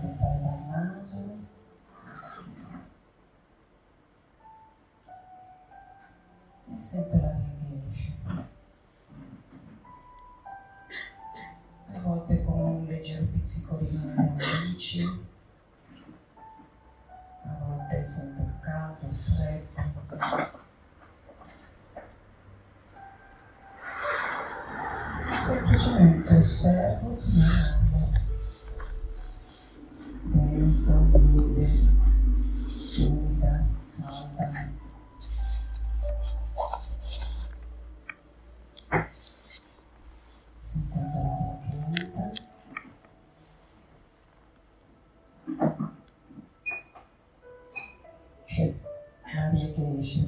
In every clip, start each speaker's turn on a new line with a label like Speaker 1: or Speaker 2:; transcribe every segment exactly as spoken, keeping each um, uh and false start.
Speaker 1: che sale dal naso e sente l'aria che esce, a volte con un leggero pizzicolino nelle narici, a volte sento il caldo, il freddo. Semplicemente osservo l'aria, densa, umile, umida, calda. Sentendo l'aria che entra c'è l'aria che esce.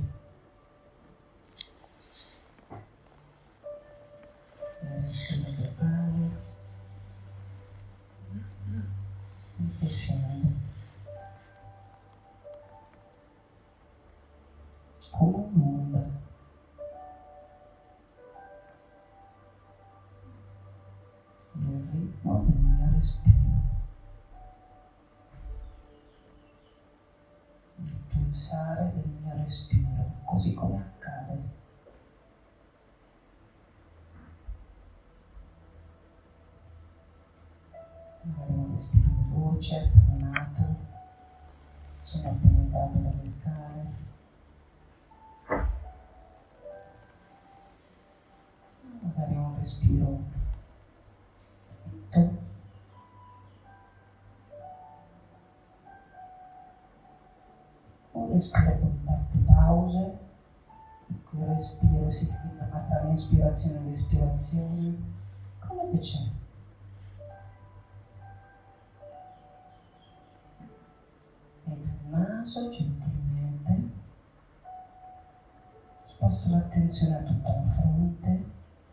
Speaker 1: Il respiro che sale e che scende come un'onda. Il ritmo del mio respiro, il pulsare del mio respiro, così come accade. Magari un respiro veloce, affonnato, sono appena entrato dalle scale. Magari un respiro lento, un respiro con tante pause, in cui il respiro si ferma tra l'inspirazione e l'espirazione, come che c'è. Entro il naso gentilmente, sposto l'attenzione a tutta la fronte,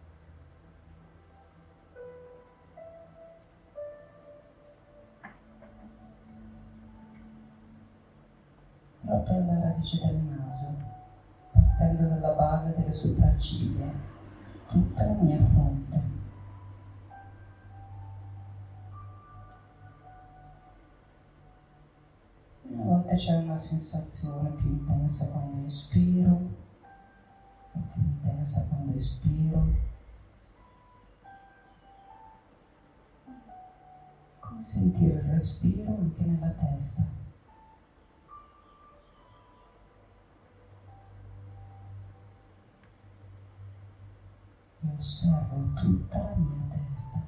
Speaker 1: proprio alla radice del naso, partendo dalla base delle sopracciglia, tutta la mia fronte. A volte c'è una sensazione più intensa quando inspiro e più intensa quando espiro. Come sentire il respiro anche nella testa. E osservo tutta la mia testa,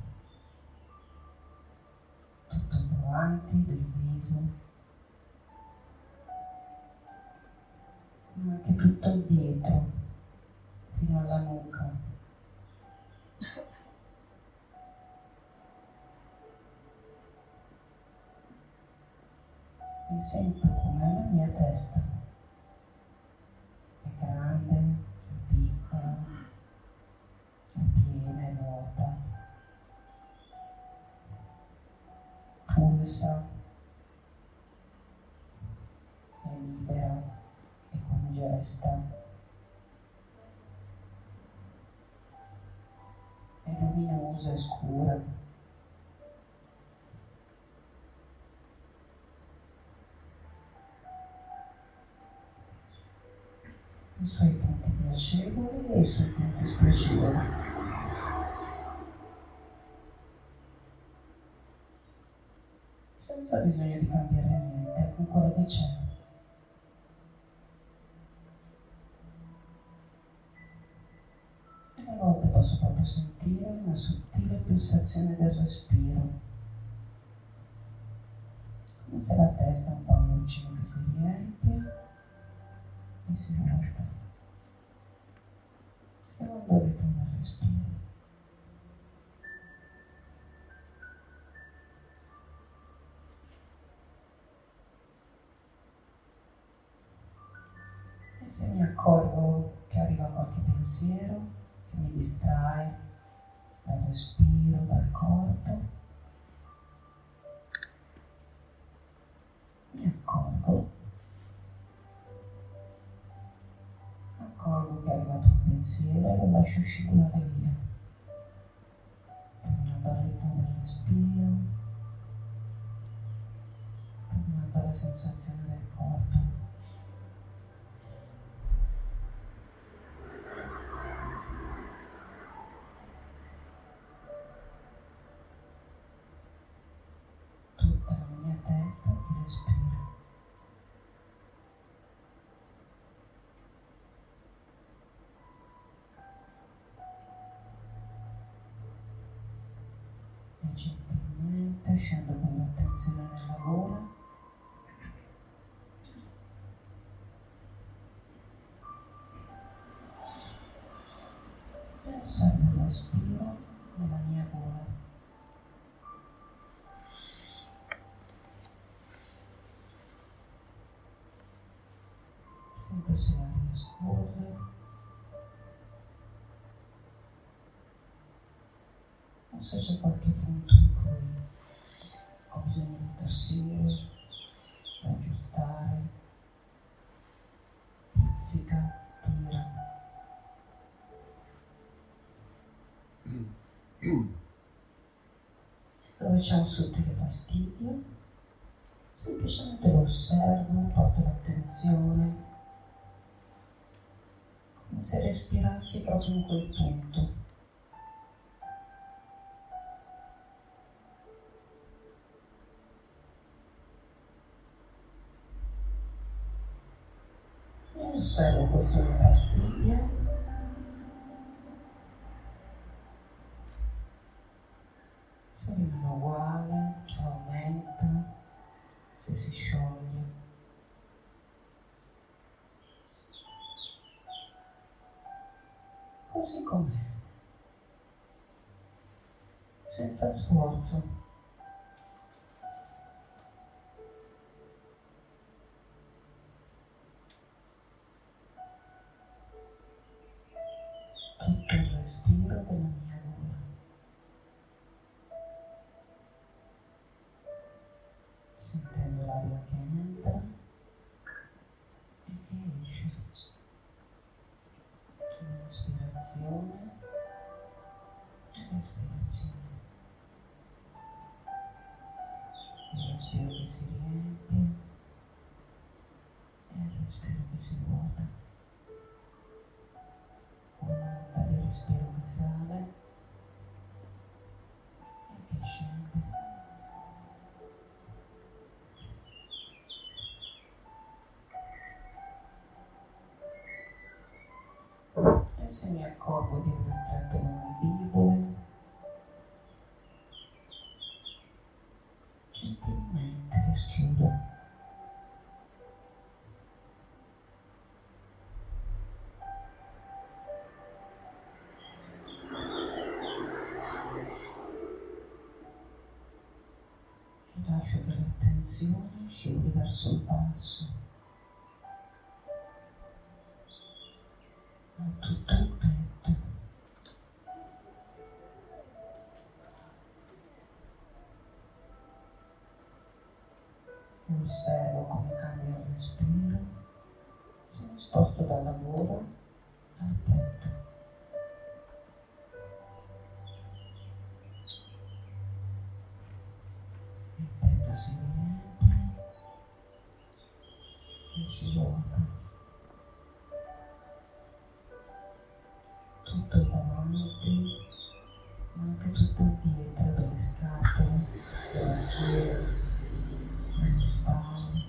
Speaker 1: tutto il davanti del viso, ma anche tutto il dietro, fino alla nuca. E sento com'è la mia testa. È grande, è piccola, è piena, è vuota. Pulsa, è libera, è congesta. È luminosa e scura. I suoi punti piacevoli e i suoi punti spiacevoli. Senza bisogno di cambiare niente, con quello che c'è. E a volte posso proprio sentire una sottile pulsazione del respiro, come se la testa è un palloncino che si riempie e si volta, secondo il ritmo del respiro. E se mi accorgo che arriva qualche pensiero che mi distrae dal respiro, dal corpo, mi accorgo, accorgo che è arrivato un pensiero e lo lascio scivolare via, tornando al ritmo del respiro, le sensazioni del corpo. Tutta la mia testa ti respira. E gentilmente scendo con l'attenzione nella gola. E osservo il respiro nella mia gola. Sento se l'aria scorre o se c'è qualche punto in cui ho bisogno di tossire, di aggiustare, pizzica, tira. Dove c'è un sottile fastidio, semplicemente lo osservo, porto l'attenzione, come se respirassi proprio in quel punto. E osservo questo mio fastidio. Se rimane uguale, se aumenta, se si scioglie. Così com'è, senza sforzo. Tutto il respiro della mia gola. Sentendo l'aria che entra e che esce. Un'ispirazione e respirazione. Il respiro che si riempie e il respiro che si vuota. Un'onda di respiro che sale e che scende. E se mi accorgo di aver stretto le mandibole, gentilmente le schiudo. E lascio che l'attenzione scivoli verso il basso. Tutto il petto. Osservo come cambia il respiro, se mi sposto dalla gola al petto. Il petto si riempie e si vuota. Tutto il davanti, ma anche tutto il dietro, delle scatole, della schiena, delle spalle.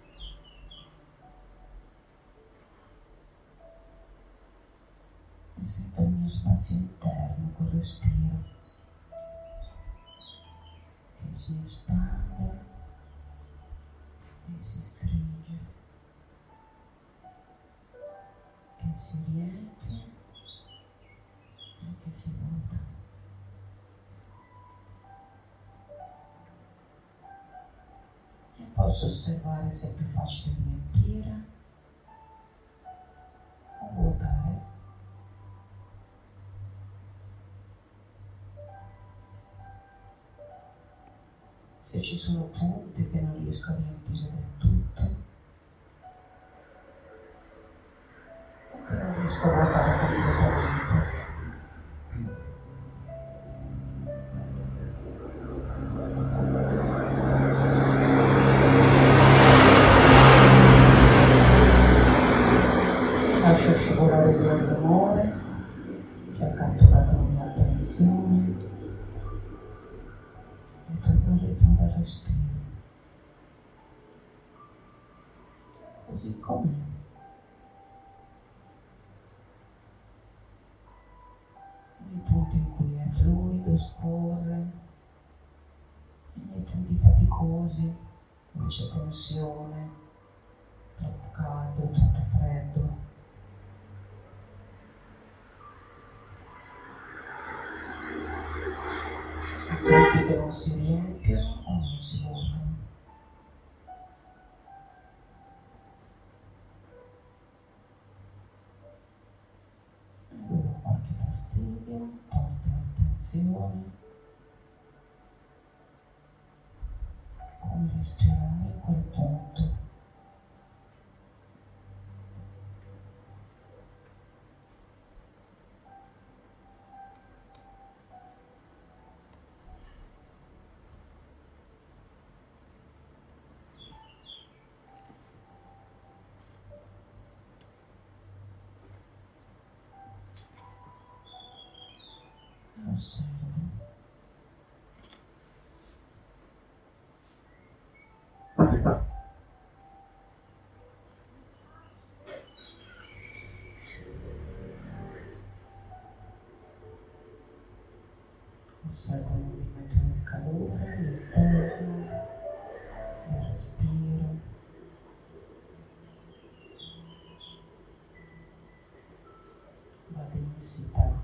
Speaker 1: E sento il mio spazio interno col respiro, che si espande e si stringe, che si riempie e che si vuota. E posso osservare se è più facile riempire o vuotare. Se ci sono punti che non riesco a riempire del tutto, o che non riesco a vuotare completamente. attenzione e torna al ritmo del respiro, così com'è. Nei punti in cui è fluido, scorre, e nei punti faticosi, dove c'è tensione, troppo caldo, troppo freddo. Tempi che non si riempiono o non si vuotano. Dove ho qualche fastidio, tolto l'attenzione, come respirare in quel punto. Osservo. Osservo il movimento del calore all'interno, il respiro, la densità.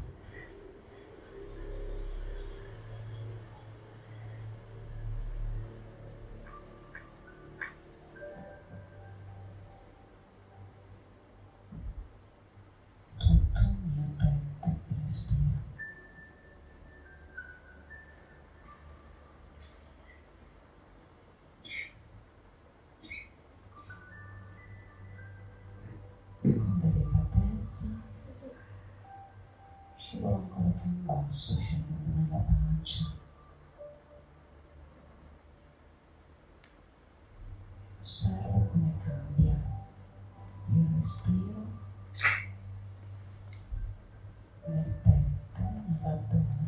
Speaker 1: Con delicatezza scivolo ancora più in basso, scendendo nella pancia. Osservo come cambia il respiro nel petto, nell'addome.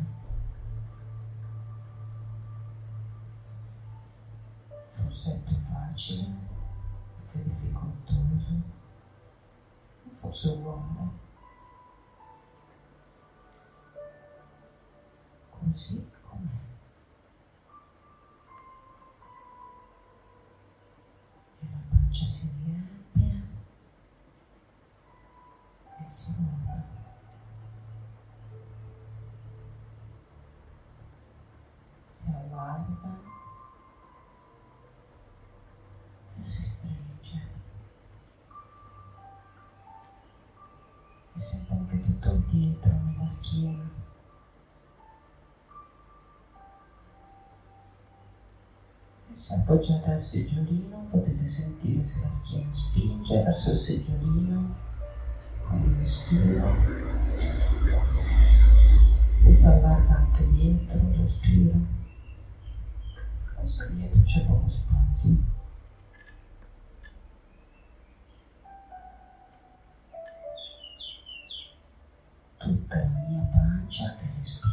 Speaker 1: Forse è più facile, più difficoltoso, forse uguale. Così com'è. E la pancia si riempie e si muove. Si allarga e si stringe. E sente anche tutto il dietro nella schiena. Se appoggiate al seggiolino potete sentire se la schiena spinge verso il seggiolino con il respiro, se si allarga anche dietro il respiro, o se dietro c'è poco spazio. Tutta la mia pancia che respira.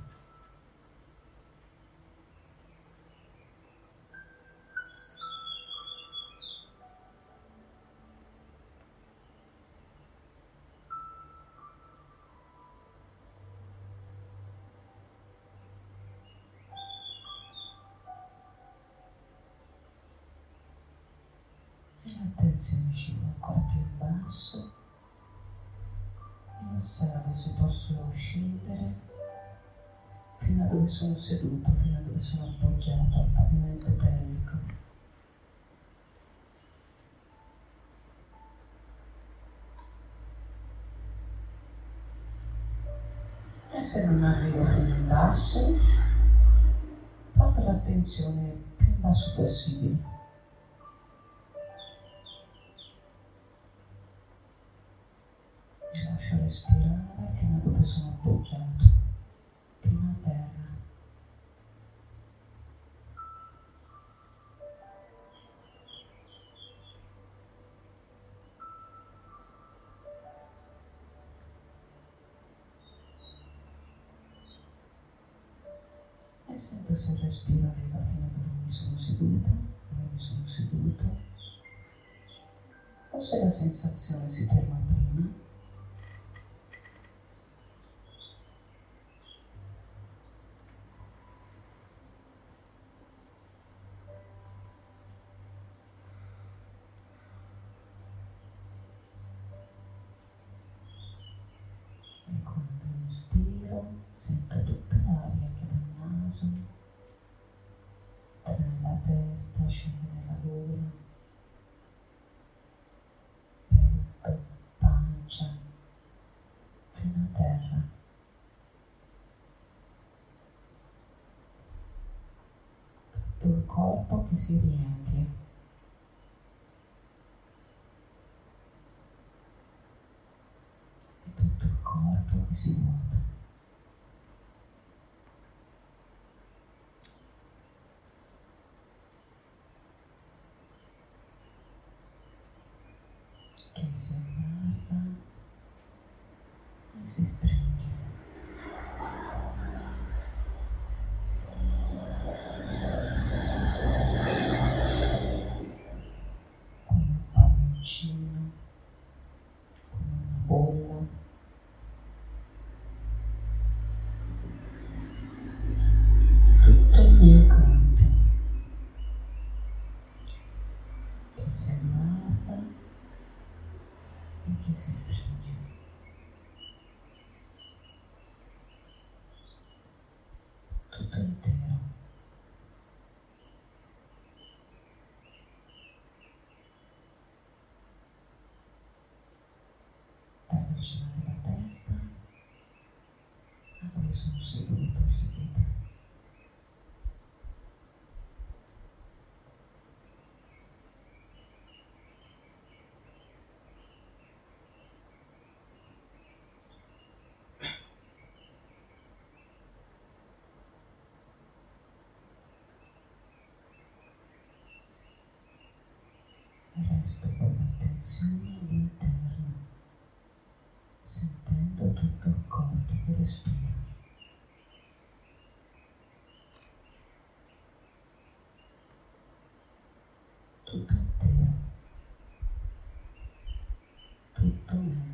Speaker 1: L'attenzione scivola ancora più in basso e osservo se posso scendere fino a dove sono seduto, fino a dove sono appoggiato al pavimento pelvico. E se non arrivo fino in basso, porto l'attenzione più in basso possibile. Lascio respirare fino a dove sono appoggiato, fino a terra. e sento se il respiro arriva fino a dove mi sono seduta, dove mi sono seduto, o se la sensazione si ferma prima. E quando inspiro sento tutta l'aria che dal naso entra nella testa, scende nella gola, petto, pancia, fino a terra. Tutto il corpo che si riempie. E tutto il corpo che si vuota. Che si allarga e si stringe. Come un palloncino, come una bolla. Tutto il mio corpo che si allarga e che si stringe. Tutto intero. Dalla cima della testa a dove sono seduto o seduta. Resto con l'attenzione all'interno, sentendo tutto il corpo che respira. Tutto intero, tutto me.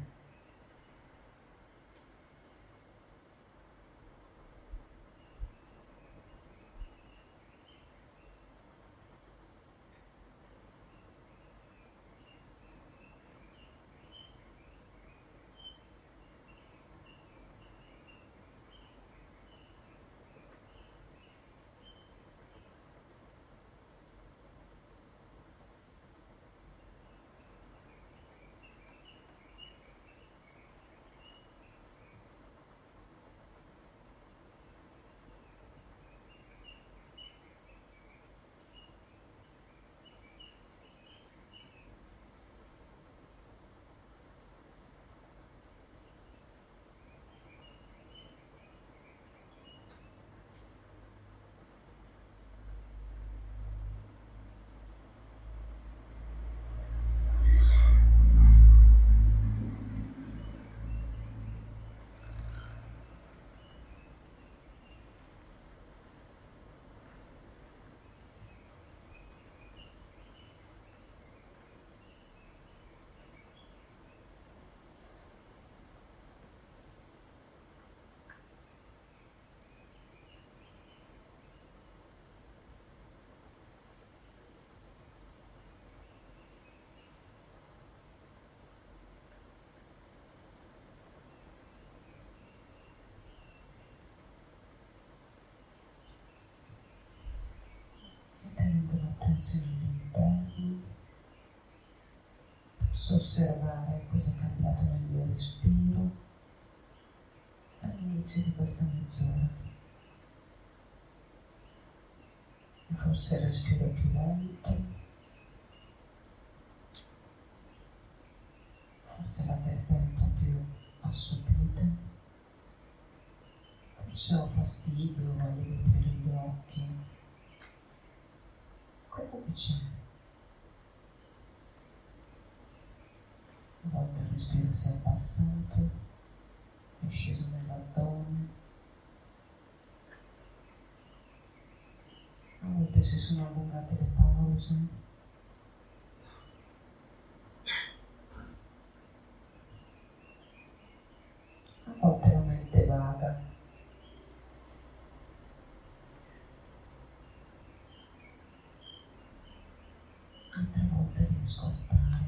Speaker 1: Tenendo l'attenzione all'interno, posso osservare cosa è cambiato nel mio respiro all'inizio di questa mezz'ora. Forse il respiro è più lento, forse la testa è un po' più assopita, forse ho fastidio, voglio aprire gli occhi. Quello che c'è. A volte il respiro si è abbassato, è sceso nell'addome, volte si sono allungate le pause. A volte la mente vaga. Altre volte riesco a stare,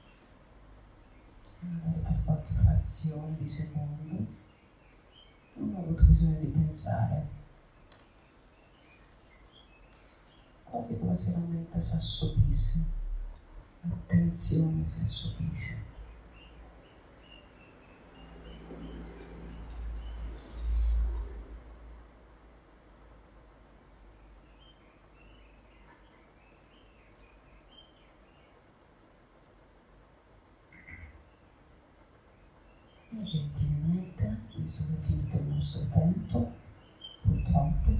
Speaker 1: magari per qualche frazione di secondo. Non ho avuto bisogno di pensare, quasi come se la mente si assopisse, l'attenzione si assopisce. E gentilmente, visto che è finito il nostro tempo, purtroppo,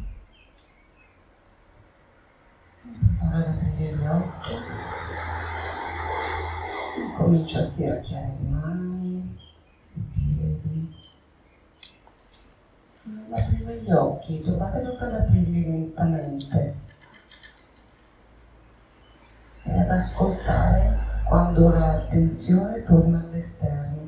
Speaker 1: preparo ad aprire gli occhi, comincio a stiracchiare le mani, i piedi. Nell'aprire gli occhi, trovate proprio ad aprirli lentamente e ad ascoltare quando l'attenzione torna all'esterno.